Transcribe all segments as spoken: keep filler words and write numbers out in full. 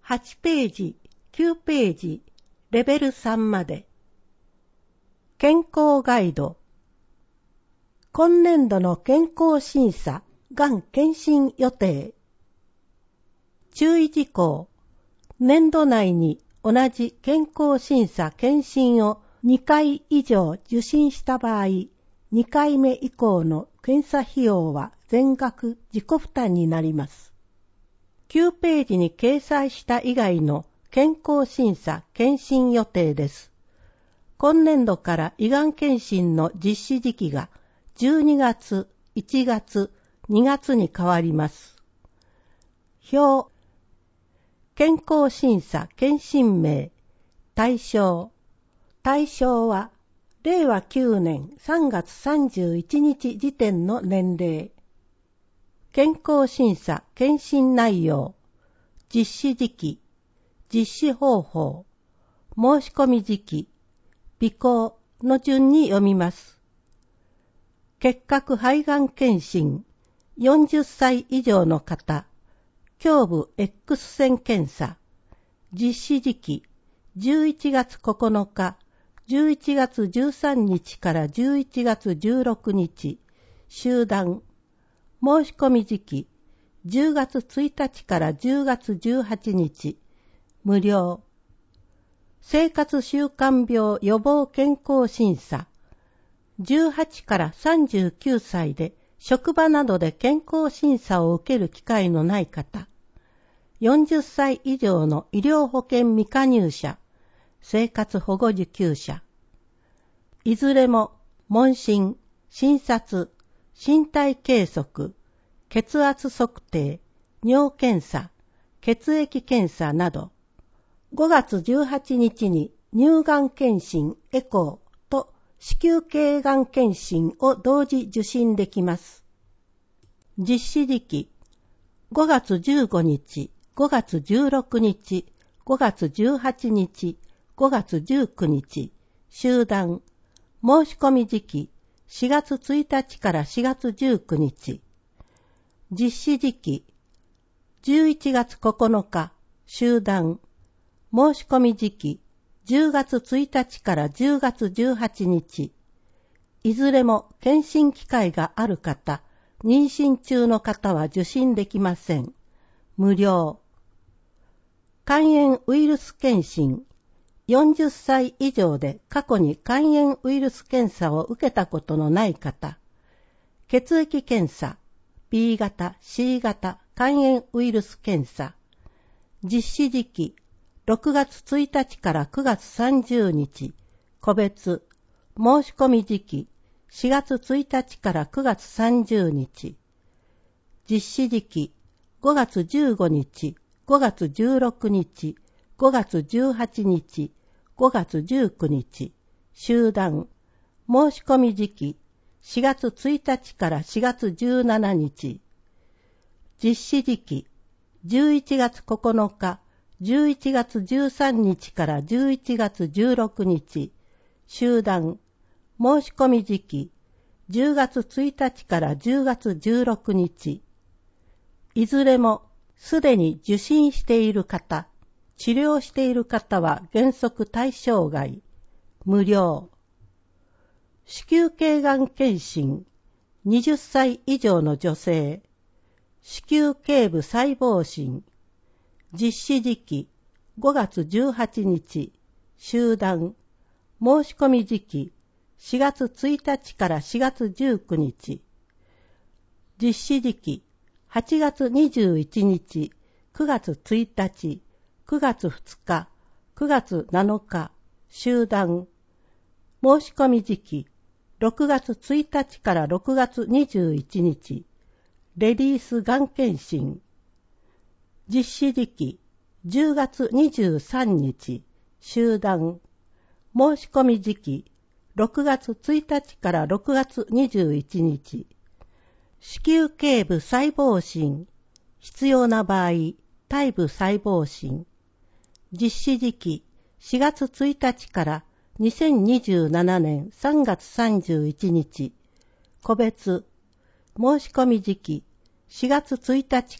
はちページ、きゅうページ、レベルさんまで。健康ガイド。今年度の健康審査、がん検診予定。注意事項。年度内に同じ健康審査検診をにかい以上受診した場合、にかいめ以降の検査費用は全額自己負担になります。きゅうページに掲載した以外の健康審査検診予定です。今年度から胃がん検診の実施時期がじゅうにがつ、いちがつ、にがつに変わります。表。健康審査検診名。対象。対象は、れいわきゅうねんさんがつさんじゅういちにち時点の年齢。健康審査検診内容。実施時期。実施方法。申し込み時期。備考の順に読みます。結核肺がん検診。よんじゅっさい以上の方。胸部 X 線検査。実施時期。じゅういちがつここのか、じゅういちがつじゅうさんにちからじゅういちがつじゅうろくにち。集団。申し込み時期。じゅうがつついたちからじゅうがつじゅうはちにち。無料。生活習慣病予防健康審査。じゅうはちからさんじゅうきゅうさいで職場などで健康審査を受ける機会のない方。よんじゅっさい以上の医療保険未加入者。生活保護受給者。いずれも問診、診察、身体計測、血圧測定、尿検査、血液検査など、ごがつじゅうはちにちに乳がん検診エコーと子宮頸がん検診を同時受診できます。実施時期、ごがつじゅうごにち、ごがつじゅうろくにち、ごがつじゅうはちにち、ごがつじゅうくにち、集団、申し込み時期、しがつついたちからしがつじゅうくにち、実施時期、じゅういちがつここのか、集団、申し込み時期、じゅうがつついたちからじゅうがつじゅうはちにち、いずれも検診機会がある方、妊娠中の方は受診できません。無料。肝炎ウイルス検診。よんじゅっさい以上で過去に肝炎ウイルス検査を受けたことのない方。血液検査。B 型、C 型肝炎ウイルス検査。実施時期。ろくがつついたちからくがつさんじゅうにち。個別。申し込み時期。しがつついたちからくがつさんじゅうにち。実施時期。ごがつじゅうごにち、ごがつじゅうろくにち、ごがつじゅうはちにち、ごがつじゅうくにち。集団。申し込み時期。しがつついたちからしがつじゅうしちにち。実施時期。じゅういちがつここのか、じゅういちがつじゅうさんにちからじゅういちがつじゅうろくにち。集団。申し込み時期。じゅうがつついたちからじゅうがつじゅうろくにち。いずれもすでに受診している方、治療している方は原則対象外。無料。子宮頸がん検診。はたち以上の女性。子宮頸部細胞診。実施時期。ごがつじゅうはちにち。集団。申し込み時期。しがつついたちからしがつじゅうくにち。実施時期。はちがつにじゅういちにち、くがつついたち、くがつふつか、くがつなのか、集団。申し込み時期、ろくがつついたちからろくがつにじゅういちにち、レディースがん検診。実施時期、じゅうがつにじゅうさんにち、集団。申し込み時期、ろくがつついたちからろくがつにじゅういちにち。子宮頸部細胞診。必要な場合、胎部細胞診。実施時期、しがつついたちからにせんにじゅうななねんさんがつさんじゅういちにち。個別。申し込み時期、しがつついたちから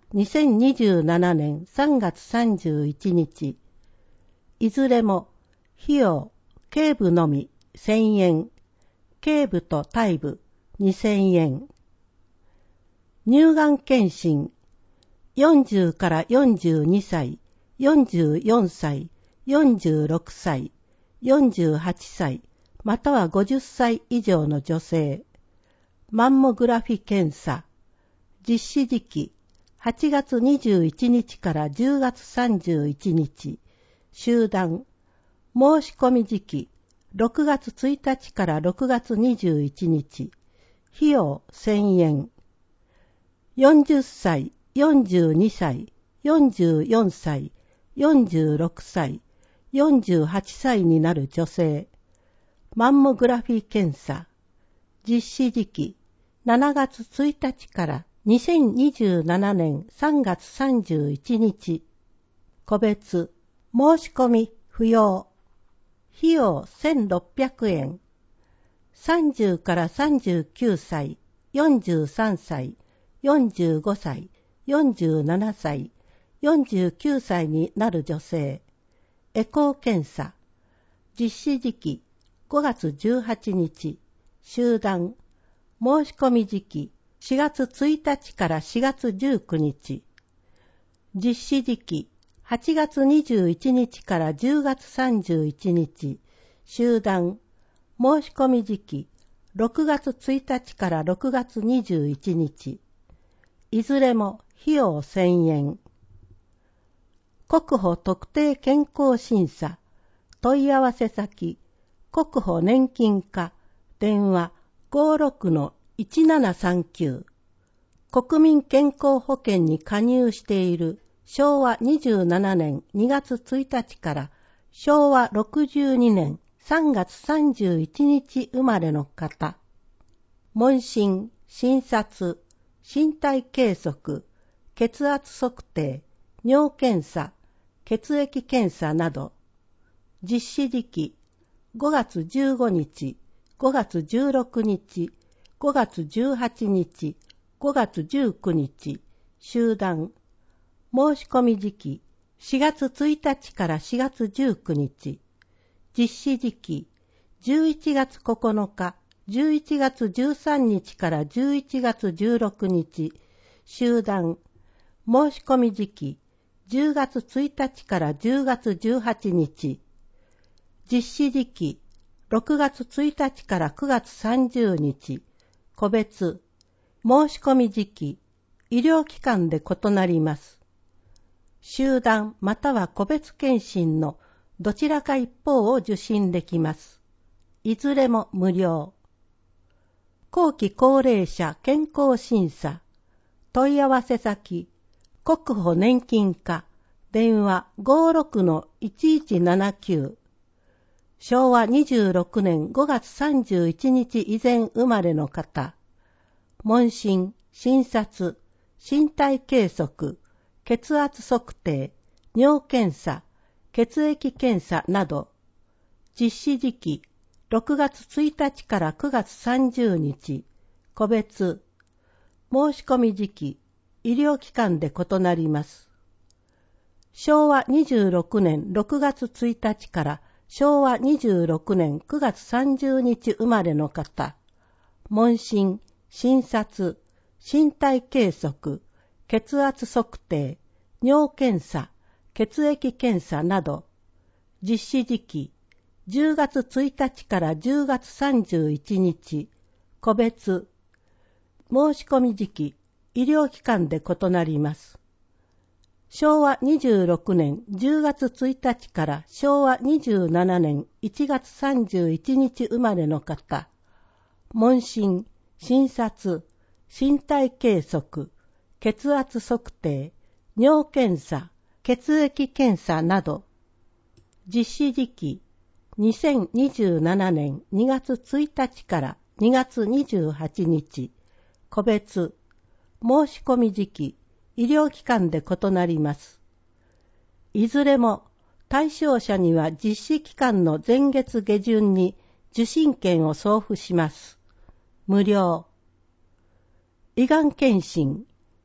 にせんにじゅうななねんさんがつさんじゅういちにち、いずれも費用、頸部のみせんえん、頸部と体部にせんえん。乳がん検診、よんじゅうからよんじゅうにさい、よんじゅうよんさい、よんじゅうろくさい、よんじゅうはっさい、またはごじゅっさい以上の女性。マンモグラフィ検査。実施時期、はちがつにじゅういちにちからじゅうがつさんじゅういちにち。集団。申し込み時期、ろくがつついたちからろくがつにじゅういちにち。費用せんえん。よんじゅっさい、よんじゅうにさい、よんじゅうよんさい、よんじゅうろくさい、よんじゅうはっさいになる女性。マンモグラフィ検査。実施時期、しちがつついたちからにせんにじゅうななねんさんがつさんじゅういちにち。個別、申し込み不要。費用せんろっぴゃくえん。さんじゅうからさんじゅうきゅうさい、よんじゅうさんさい、よんじゅうごさい、よんじゅうななさい、よんじゅうきゅうさいになる女性。エコー検査。実施時期、ごがつじゅうはちにち。集団。申し込み時期、しがつついたちからしがつじゅうくにち。実施時期、はちがつにじゅういちにちからじゅうがつさんじゅういちにち。集団。申し込み時期、ろくがつついたちからろくがつにじゅういちにち。いずれも費用せんえん。国保特定健康審査。問い合わせ先、国保年金課、電話ごろくのいちななさんきゅう。国民健康保険に加入しているしょうわにじゅうななねんにがつついたちからしょうわろくじゅうにねんさんがつさんじゅういちにち生まれの方。問診、診察、身体計測、血圧測定、尿検査、血液検査など。実施時期、ごがつじゅうごにち、ごがつじゅうろくにち、ごがつじゅうはちにち、ごがつじゅうくにち。集団。申し込み時期、しがつついたちからしがつじゅうくにち。実施時期、じゅういちがつここのか、じゅういちがつじゅうさんにちからじゅういちがつじゅうろくにち。集団。申し込み時期、じゅうがつついたちからじゅうがつじゅうはちにち。実施時期、ろくがつついたちからくがつさんじゅうにち。個別。申し込み時期、医療機関で異なります。集団または個別検診のどちらか一方を受診できます。いずれも無料。後期高齢者健康審査。問い合わせ先、国保年金課、電話ごろくのいちいちななきゅう。しょうわにじゅうろくねんごがつさんじゅういちにち以前生まれの方。問診、診察、身体計測、血圧測定、尿検査、血液検査など。実施時期、ろくがつついたちからくがつさんじゅうにち。個別。申し込み時期、医療機関で異なります。しょうわにじゅうろくねんろくがつついたちからしょうわにじゅうろくねんくがつさんじゅうにち生まれの方。問診、診察、身体計測、血圧測定、尿検査、血液検査など。実施時期、じゅうがつついたちからじゅうがつさんじゅういちにち。個別。申し込み時期、医療機関で異なります。しょうわにじゅうろくねんじゅうがつついたちからしょうわにじゅうななねんいちがつさんじゅういちにち生まれの方。問診、診察、身体計測、血圧測定、尿検査、血液検査など。実施時期、にせんにじゅうななねんにがつついたちからにがつにじゅうはちにち。個別。申し込み時期、医療機関で異なります。いずれも対象者には実施期間の前月下旬に受診券を送付します。無料。胃がん検診、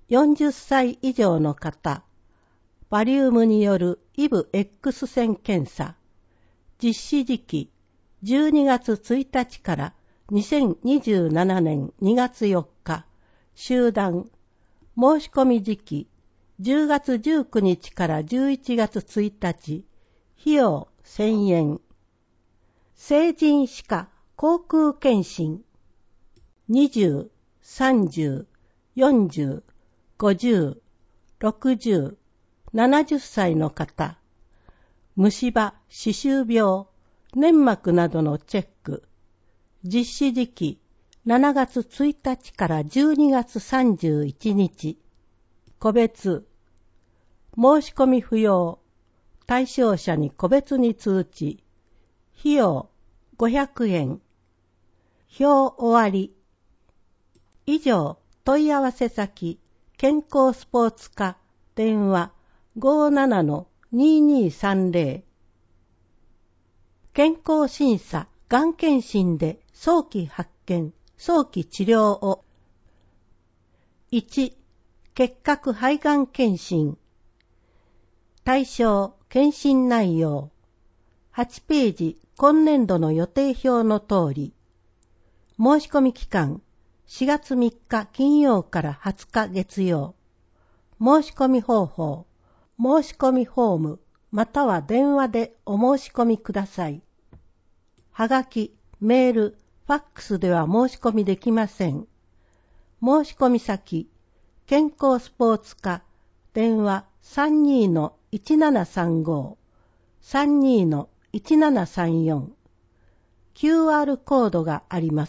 よんじゅっさい以上の方、バリウムによるイブ X 線検査、実施時期じゅうにがつついたちからにせんにじゅうななねんにがつよっか、集団、申し込み時期じゅうがつじゅうくにちからじゅういちがつついたち、費用せんえん。成人歯科口腔検診、にじゅう、さんじゅう、よんじゅう、ごじゅう、ろくじゅう、ななじゅっさいの方、虫歯、歯周病、粘膜などのチェック、実施時期しちがつついたちからじゅうにがつさんじゅういちにち、個別、申し込み不要、対象者に個別に通知、費用ごひゃくえん、表終わり。以上、問い合わせ先、健康スポーツ課、電話 ごーななのにーにーさんぜろ。健康審査、がん検診で早期発見、早期治療を。いち、結核肺がん検診。対象、検診内容。はちページ、今年度の予定表の通り。申し込み期間、しがつみっか金曜からはつか月曜。申し込み方法、申し込みフォーム、または電話でお申し込みください。はがき、メール、ファックスでは申し込みできません。申し込み先、健康スポーツ課、電話 さんにーのいちななさんご、さんにーのいちななさんよん。キューアール コードがあります。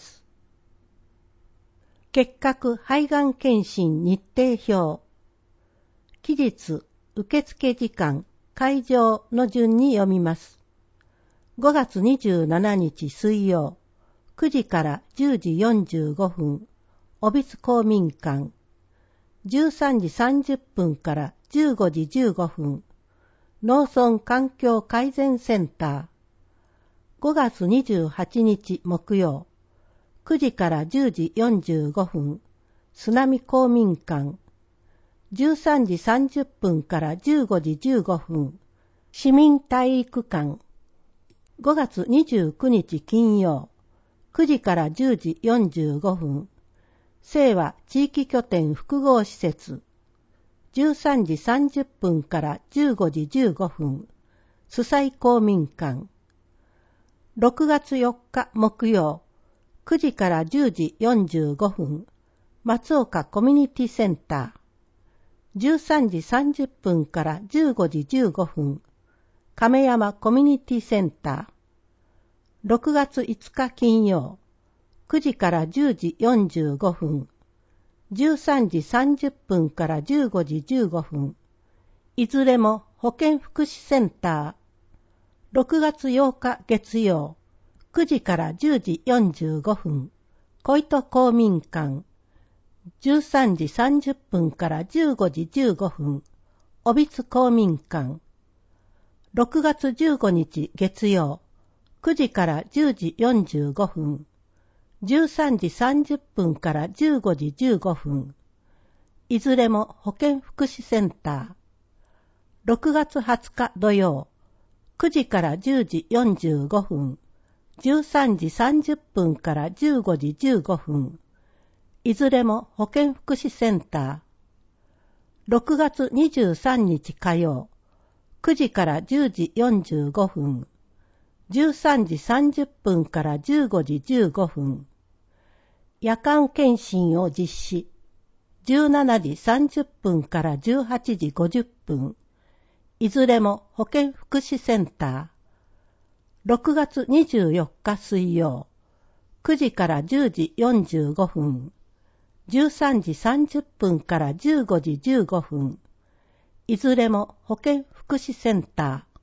結核肺がん検診日程表。期日、受付時間、会場の順に読みます。ごがつにじゅうしちにち水曜、くじからじゅうじよんじゅうごふん、小櫃公民館。じゅうさんじさんじゅっぷんからじゅうごじじゅうごふん、農村環境改善センター。ごがつにじゅうはちにち木曜、くじからじゅうじよんじゅうごふん、須波公民館。じゅうさんじさんじゅっぷんからじゅうごじじゅうごふん、市民体育館。ごがつにじゅうくにち金曜、くじからじゅうじよんじゅうごふん、清和地域拠点複合施設。じゅうさんじさんじゅっぷんからじゅうごじじゅうごふん、須西公民館。ろくがつよっか木曜、くじからじゅうじよんじゅうごふん、松岡コミュニティセンター。じゅうさんじさんじゅっぷんからじゅうごじじゅうごふん、亀山コミュニティセンター。ろくがついつか金曜、くじからじゅうじよんじゅうごふん、じゅうさんじさんじゅっぷんからじゅうごじじゅうごふん、いずれも保健福祉センター。ろくがつようか月曜、くじからじゅうじよんじゅうごふん、小糸公民館。じゅうさんじさんじゅっぷんからじゅうごじじゅうごふん、小櫃公民館。ろくがつじゅうごにち月曜、くじからじゅうじよんじゅうごふん、じゅうさんじさんじゅっぷんからじゅうごじじゅうごふん、いずれも保健福祉センター。ろくがつはつか土曜、くじからじゅうじよんじゅうごふん、じゅうさんじさんじゅっぷんからじゅうごじじゅうごふん、いずれも保健福祉センター。ろくがつにじゅうさんにち火曜、くじからじゅうじよんじゅうごふん、じゅうさんじさんじゅっぷんからじゅうごじじゅうごふん、夜間検診を実施。じゅうしちじさんじゅっぷんからじゅうはちじごじゅっぷん、いずれも保健福祉センター。ろくがつにじゅうよっか水曜、くじからじゅうじよんじゅうごふん、じゅうさんじさんじゅっぷんからじゅうごじじゅうごふん、いずれも保健福祉センター。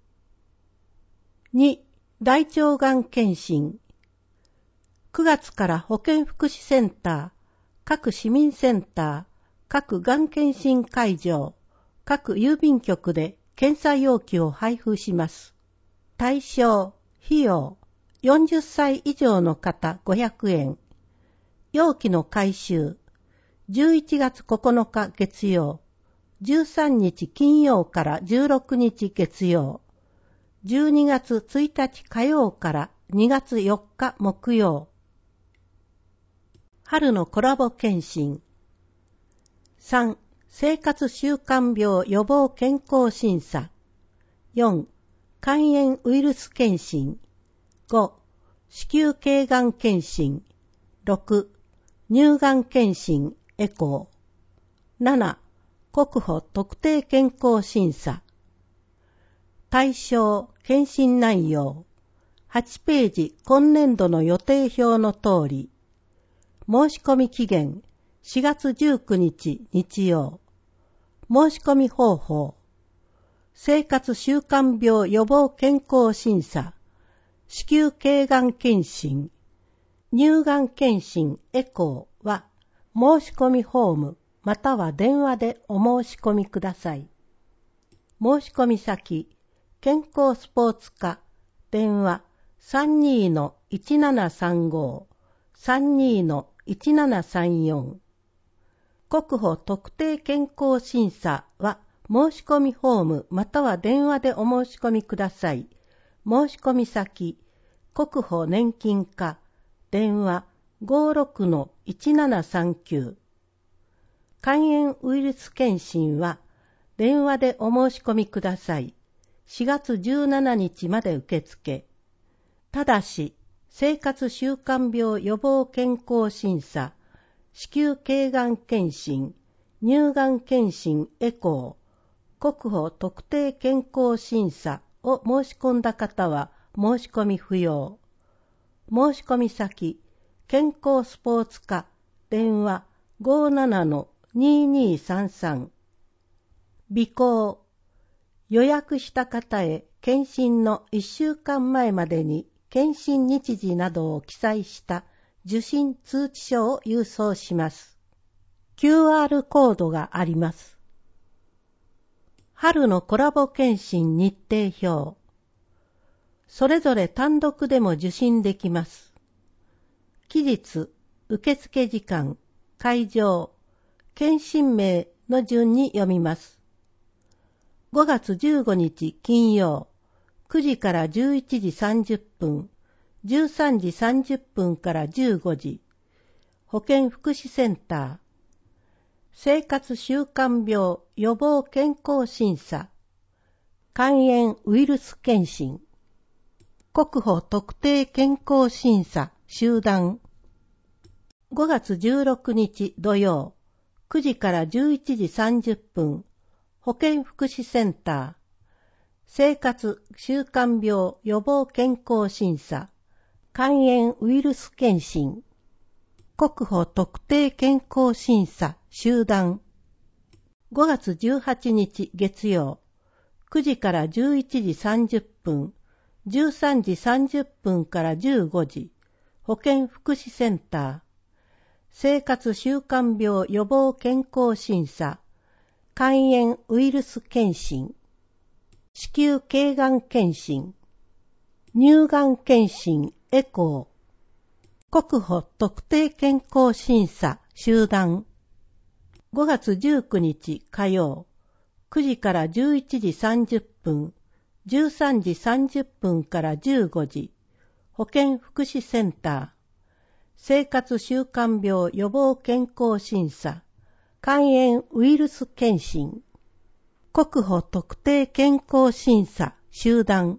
に、大腸がん検診。くがつから保健福祉センター、各市民センター、各がん検診会場、各郵便局で検査容器を配布します。対象、費用、よんじゅっさい以上の方ごひゃくえん。容器の回収、 じゅういちがつここのか月曜、じゅうさんにち金曜からじゅうろくにち月曜、じゅうにがつついたち火曜からにがつよっか木曜。春のコラボ検診。さん. 生活習慣病予防健康審査。よん. 肝炎ウイルス検診。ご. 子宮頸がん検診。ろく. 乳がん検診エコー。なな. 国保特定健康審査。対象、検診内容。はちページ今年度の予定表の通り。申し込み期限しがつじゅうくにち日曜。申し込み方法。生活習慣病予防健康審査。子宮頸がん検診。乳がん検診エコーは申し込みフォームまたは電話でお申し込みください。申し込み先、健康スポーツ課、電話 さんにーのいちななさんご、さんにーのいちななさんよん。国保特定健康審査は申し込みフォームまたは電話でお申し込みください。申し込み先、国保年金課、電話 ごーろくのいちななさんきゅう。肝炎ウイルス検診は電話でお申し込みください。しがつじゅうしちにちまで受付。ただし、生活習慣病予防健康審査、子宮頸がん検診、乳がん検診エコー、国保特定健康審査を申し込んだ方は申し込み不要。申し込み先、健康スポーツ課、電話 ごーななのにーにーさんさん。備考。予約した方へ検診のいっしゅうかんまえまでに検診日時などを記載した受診通知書を郵送します。キューアール コードがあります。春のコラボ検診日程表。それぞれ単独でも受診できます。期日、受付時間、会場、検診名の順に読みます。ごがつじゅうごにち金曜、くじからじゅういちじさんじゅっぷん、じゅうさんじさんじゅっぷんからじゅうごじ、保健福祉センター、生活習慣病予防健康審査、肝炎ウイルス検診、国保特定健康審査集団。ごがつじゅうろくにち土曜、くじからじゅういちじさんじゅっぷん、保健福祉センター、生活習慣病予防健康審査、肝炎ウイルス検診、国保特定健康審査集団。ごがつじゅうはちにち月曜、くじからじゅういちじさんじゅっぷん、じゅうさんじさんじゅっぷんからじゅうごじ、保健福祉センター、生活習慣病予防健康審査、肝炎ウイルス検診、子宮頸がん検診、乳がん検診エコー、国保特定健康審査集団。ごがつじゅうくにち火曜、くじからじゅういちじさんじゅっぷん、じゅうさんじさんじゅっぷんからじゅうごじ、保健福祉センター、生活習慣病予防健康審査、肝炎ウイルス検診、国保特定健康審査集団。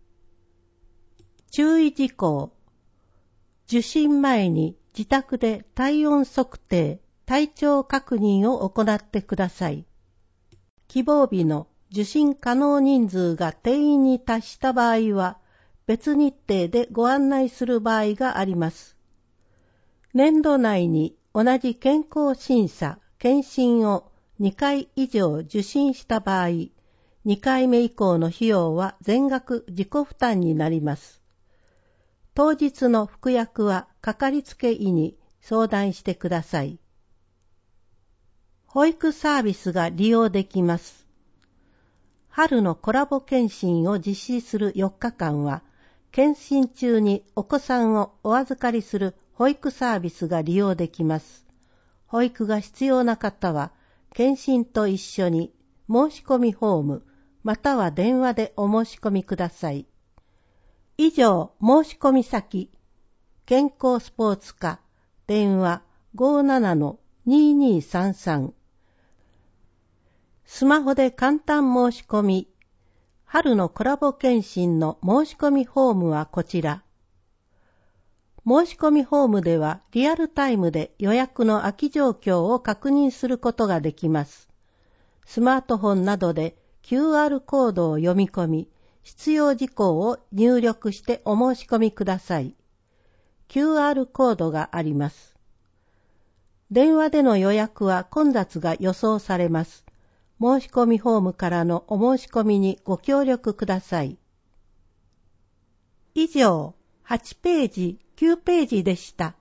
注意事項。受診前に自宅で体温測定、体調確認を行ってください。希望日の受診可能人数が定員に達した場合は、別日程でご案内する場合があります。年度内に同じ健康審査、検診をにかい以上受診した場合、にかいめ以降の費用は全額自己負担になります。当日の服薬はかかりつけ医に相談してください。保育サービスが利用できます。春のコラボ検診を実施するよっかかんは、検診中にお子さんをお預かりする保育サービスが利用できます。 保育が必要な方は、検診と一緒に申し込みフォーム、または電話でお申し込みください。以上、申し込み先、健康スポーツ課、電話 ごーななのにーにーさんさん。スマホで簡単申し込み、春のコラボ検診の申し込みフォームはこちら。申し込みフォームではリアルタイムで予約の空き状況を確認することができます。スマートフォンなどで キューアール コードを読み込み、必要事項を入力してお申し込みください。キューアール コードがあります。電話での予約は混雑が予想されます。申し込みフォームからのお申し込みにご協力ください。以上、はちページ、きゅうページでした。